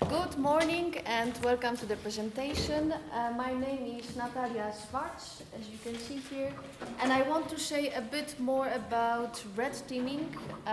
Good morning and welcome to the presentation. My name is Natalia Schwarz, as you can see here, and I want to say a bit more about red teaming,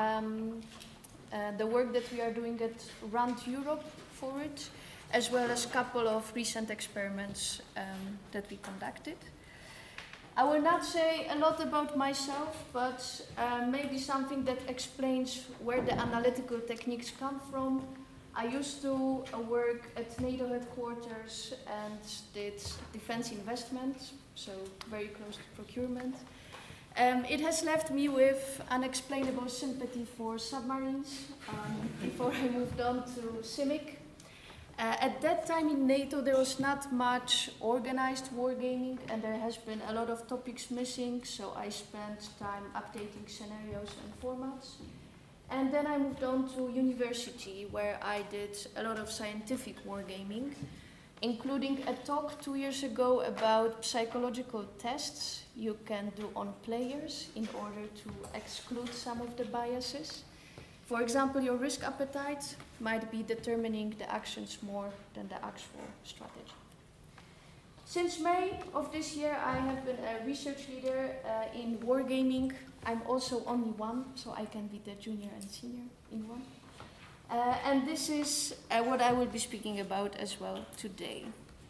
the work that we are doing at Rand Europe for it, as well as a couple of recent experiments that we conducted. I will not say a lot about myself, but maybe something that explains where the analytical techniques come from. I used to work at NATO headquarters and did defense investment, so very close to procurement. It has left me with unexplainable sympathy for submarines before I moved on to CIMIC. At that time in NATO there was not much organized wargaming and there has been a lot of topics missing, so I spent time updating scenarios and formats. And then I moved on to university where I did a lot of scientific wargaming, including a talk 2 years ago about psychological tests you can do on players in order to exclude some of the biases. For example, your risk appetite might be determining the actions more than the actual strategy. Since May of this year, I have been a research leader in wargaming. I'm also only one, so I can be the junior and senior in one. And this is what I will be speaking about as well today.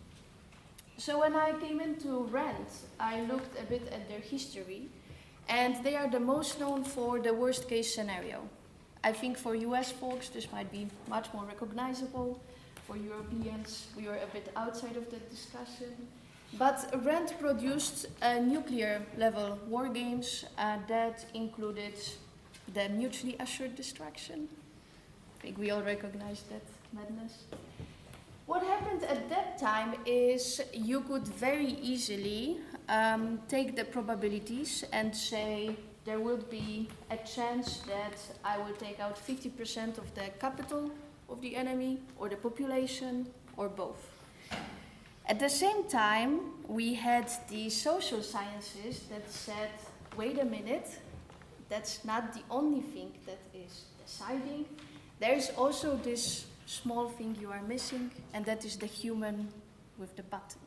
So when I came into RAND, I looked a bit at their history, and they are the most known for the worst case scenario. I think for US folks, this might be much more recognizable. For Europeans, we were a bit outside of the discussion. But RAND produced nuclear level war games that included the mutually assured destruction. I think we all recognize that madness. What happened at that time is you could very easily take the probabilities and say there will be a chance that I will take out 50% of the capital of the enemy, or the population, or both. At the same time, we had the social sciences that said, wait a minute, that's not the only thing that is deciding. There is also this small thing you are missing, and that is the human with the button.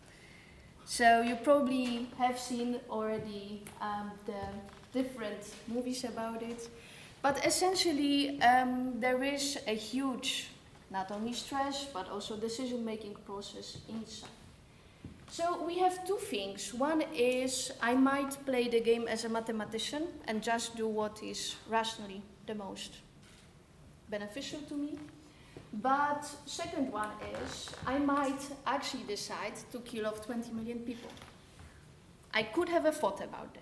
So you probably have seen already the different movies about it. But essentially, there is a huge, not only stress, but also decision-making process inside. So we have two things. One is I might play the game as a mathematician and just do what is rationally the most beneficial to me. But second one is I might actually decide to kill off 20 million people. I could have a thought about that.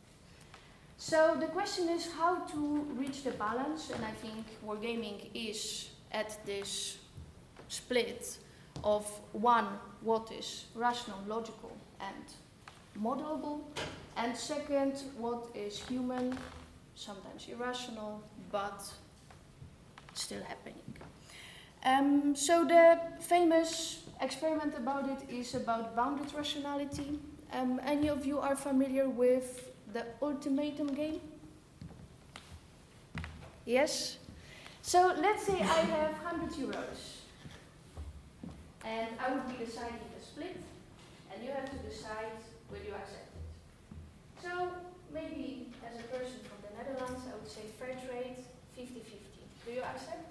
So the question is how to reach the balance, and I think wargaming is at this split of one, what is rational, logical, and modelable, and second, what is human, sometimes irrational, but still happening. So the famous experiment about it is about bounded rationality. Any of you are familiar with the ultimatum game? Yes? So let's say I have 100 euros and I would be deciding the split and you have to decide will you accept it. So maybe as a person from the Netherlands I would say fair trade 50-50. Do you accept?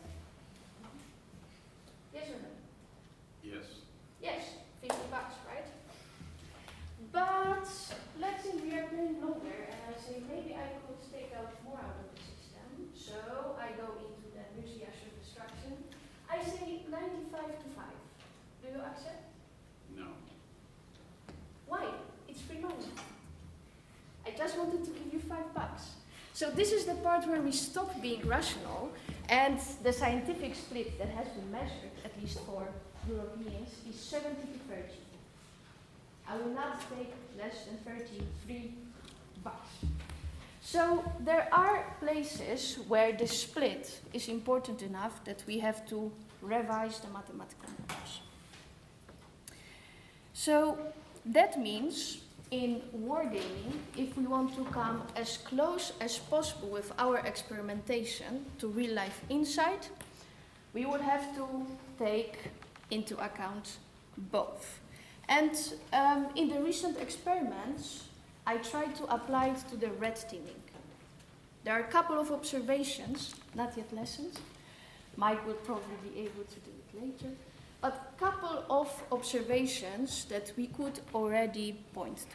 Yes or no? Yes. Yes, $50, right? But let's say we are playing longer and I say maybe I could take out more out of the system. So I go into the mutually assured destruction. I say 95-5. Do you accept? No. Why? It's free money. I just wanted to give you $5. So this is the part where we stop being rational, and the scientific split that has been measured, at least for Europeans, is 70-30. I will not take less than $33. So there are places where the split is important enough that we have to revise the mathematical models. So that means in wargaming, if we want to come as close as possible with our experimentation to real life insight, we would have to take into account both. And in the recent experiments, I tried to apply it to the red teaming. There are a couple of observations, not yet lessons. Mike will probably be able to do it later. But a couple of observations that we could already point to.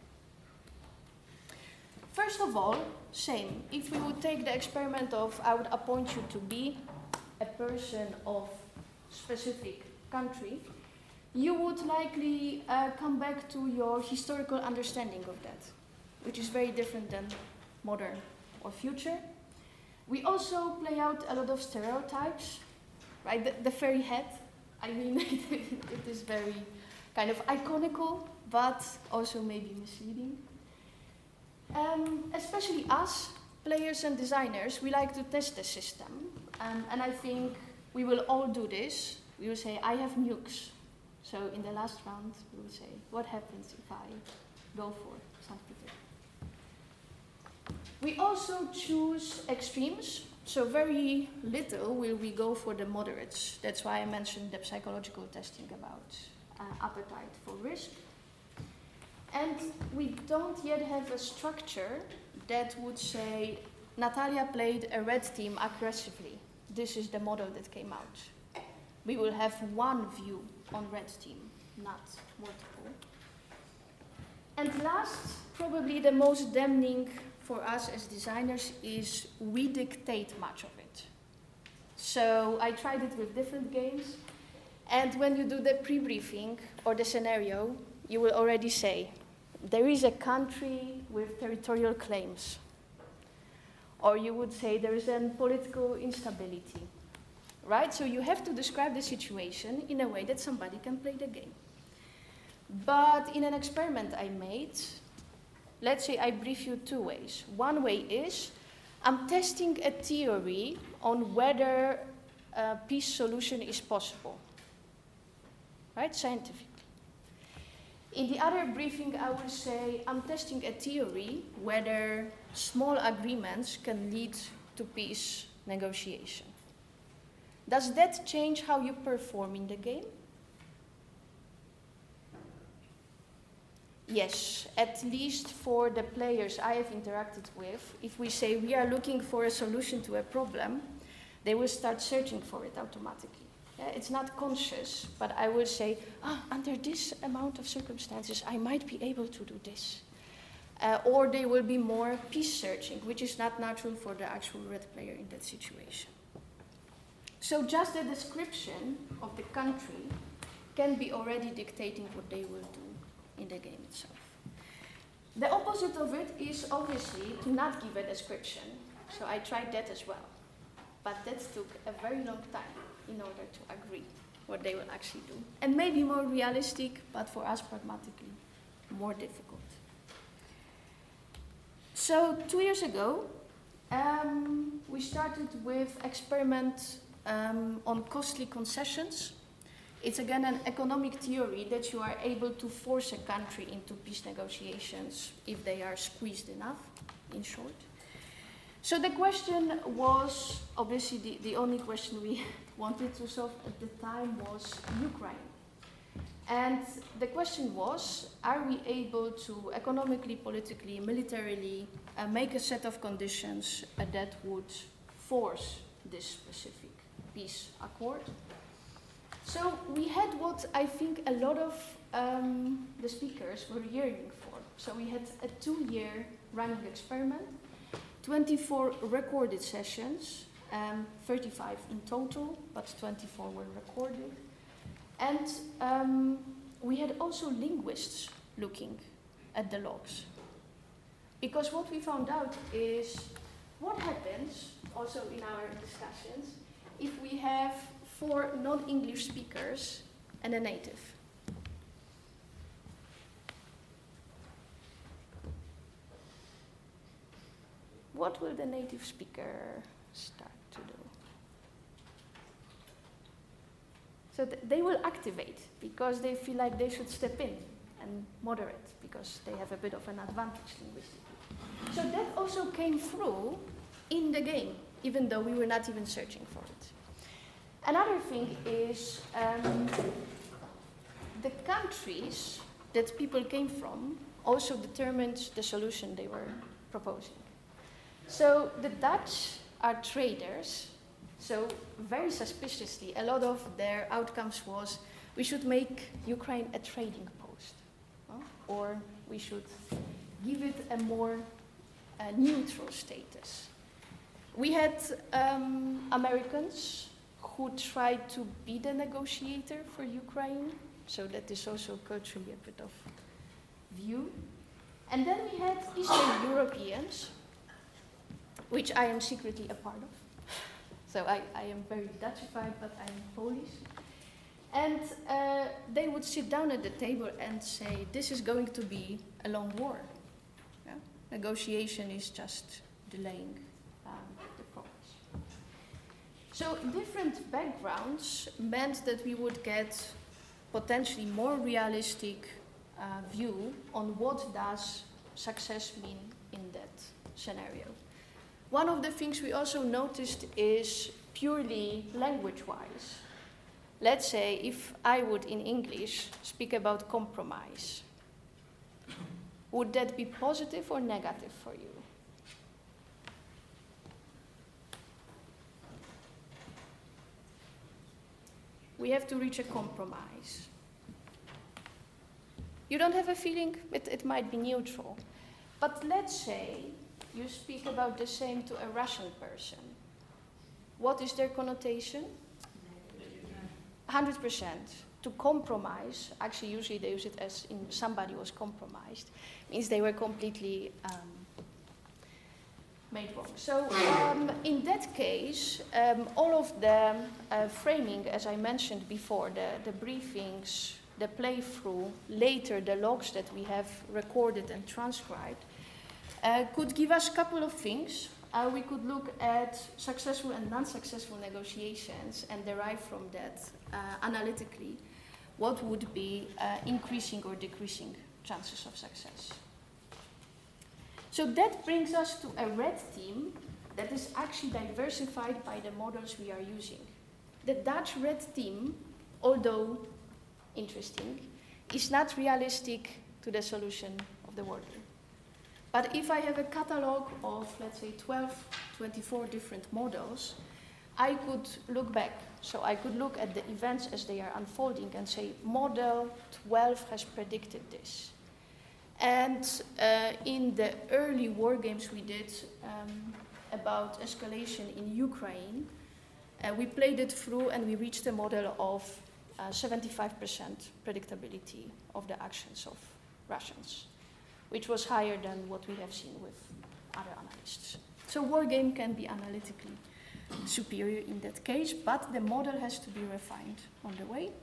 First of all, same. If we would take the experiment of I would appoint you to be a person of specific country, you would likely come back to your historical understanding of that, which is very different than modern or future. We also play out a lot of stereotypes, right? The fairy hat, I mean, it is very kind of iconical, but also maybe misleading. Especially us, players and designers, we like to test the system. And I think we will all do this. We will say, I have nukes. So in the last round, we will say, what happens if I go for St. Peter? We also choose extremes. So very little will we go for the moderates. That's why I mentioned the psychological testing about appetite for risk. And we don't yet have a structure that would say, Natalia played a red team aggressively. This is the model that came out. We will have one view on red team, not multiple. And last, probably the most damning for us as designers is we dictate much of it. So I tried it with different games. And when you do the pre-briefing or the scenario, you will already say, there is a country with territorial claims. Or you would say there is a political instability, right? So you have to describe the situation in a way that somebody can play the game. But in an experiment I made, let's say I brief you two ways. One way is, I'm testing a theory on whether a peace solution is possible, right? Scientifically. In the other briefing, I will say I'm testing a theory whether small agreements can lead to peace negotiation. Does that change how you perform in the game? Yes, at least for the players I have interacted with, if we say we are looking for a solution to a problem, they will start searching for it automatically. It's not conscious, but I will say, under this amount of circumstances, I might be able to do this. Or they will be more peace searching, which is not natural for the actual red player in that situation. So just the description of the country can be already dictating what they will do in the game itself. The opposite of it is obviously to not give a description. So I tried that as well. But that took a very long time in order to agree what they will actually do. And maybe more realistic, but for us pragmatically, more difficult. So 2 years ago, we started with experiment on costly concessions. It's again an economic theory that you are able to force a country into peace negotiations if they are squeezed enough, in short. So the question was, obviously the only question we wanted to solve at the time was Ukraine. And the question was, are we able to economically, politically, militarily make a set of conditions that would force this specific peace accord? So we had what I think a lot of the speakers were yearning for. So we had a 2-year running experiment, 24 recorded sessions, 35 in total, but 24 were recorded. And we had also linguists looking at the logs. Because what we found out is what happens, also in our discussions, if we have 4 non-English speakers and a native. What will the native speaker start to do? So they will activate because they feel like they should step in and moderate because they have a bit of an advantage linguistically. So that also came through in the game, even though we were not even searching for it. Another thing is the countries that people came from also determined the solution they were proposing. So the Dutch are traders, so very suspiciously, a lot of their outcomes was we should make Ukraine a trading post, or we should give it a more neutral status. We had Americans who tried to be the negotiator for Ukraine, so that is also culturally a bit of view. And then we had Eastern Europeans, which I am secretly a part of. So I am very Dutchified, but I'm Polish. And they would sit down at the table and say, this is going to be a long war. Yeah? Negotiation is just delaying the progress. So different backgrounds meant that we would get potentially more realistic view on what does success mean in that scenario. One of the things we also noticed is purely language-wise. Let's say if I would in English speak about compromise, would that be positive or negative for you? We have to reach a compromise. You don't have a feeling? It might be neutral. But let's say you speak about the same to a Russian person. What is their connotation? 100%. To compromise, actually usually they use it as in somebody was compromised, means they were completely made wrong. So in that case, all of the framing, as I mentioned before, the briefings, the playthrough, later the logs that we have recorded and transcribed, could give us a couple of things. We could look at successful and non-successful negotiations and derive from that analytically what would be increasing or decreasing chances of success. So that brings us to a red team that is actually diversified by the models we are using. The Dutch red team, although interesting, is not realistic to the solution of the war game. But if I have a catalog of, let's say, 12, 24 different models, I could look back. So I could look at the events as they are unfolding and say, model 12 has predicted this. And in the early war games we did about escalation in Ukraine, we played it through and we reached a model of 75% predictability of the actions of Russians, which was higher than what we have seen with other analysts. So war game can be analytically superior in that case, but the model has to be refined on the way.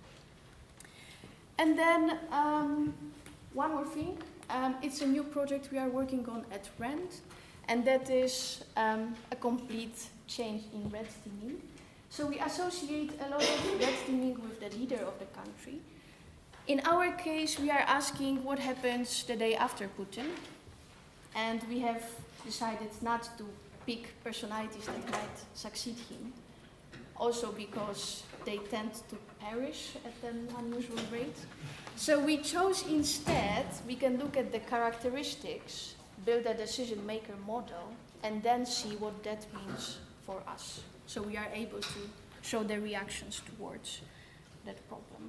And then one more thing, it's a new project we are working on at RAND, and that is a complete change in red teaming. So we associate a lot of red teaming with the leader of the country. In our case, we are asking what happens the day after Putin, and we have decided not to pick personalities that might succeed him, also because they tend to perish at an unusual rate. So we chose instead, we can look at the characteristics, build a decision maker model, and then see what that means for us. So we are able to show the reactions towards that problem.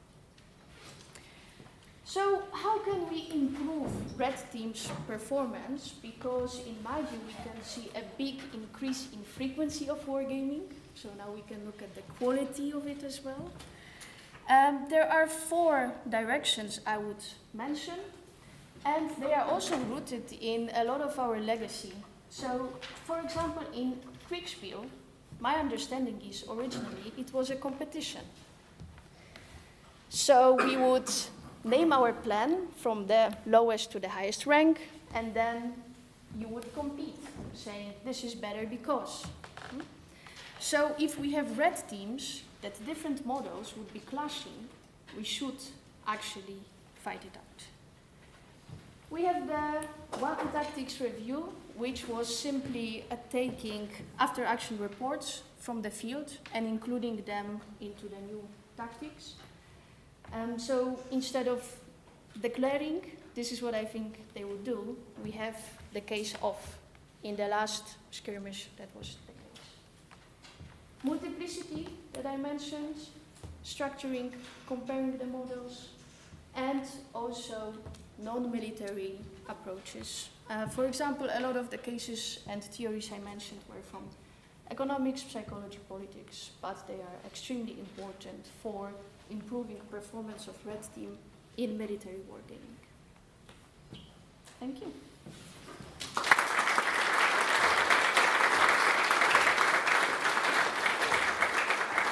So how can we improve red team's performance? Because in my view, we can see a big increase in frequency of wargaming. So now we can look at the quality of it as well. There are 4 directions I would mention, and they are also rooted in a lot of our legacy. So, for example, in Kriegspiel, my understanding is originally it was a competition. So we would name our plan from the lowest to the highest rank, and then you would compete, saying this is better because. So if we have red teams that different models would be clashing, we should actually fight it out. We have the One Tactics review, which was simply taking after-action reports from the field and including them into the new tactics. So instead of declaring, this is what I think they would do, we have the case of, in the last skirmish, that was the case. Multiplicity that I mentioned, structuring, comparing the models, and also non-military approaches. For example, a lot of the cases and theories I mentioned were from economics, psychology, politics, but they are extremely important for improving performance of Red Team in military wargaming. Thank you.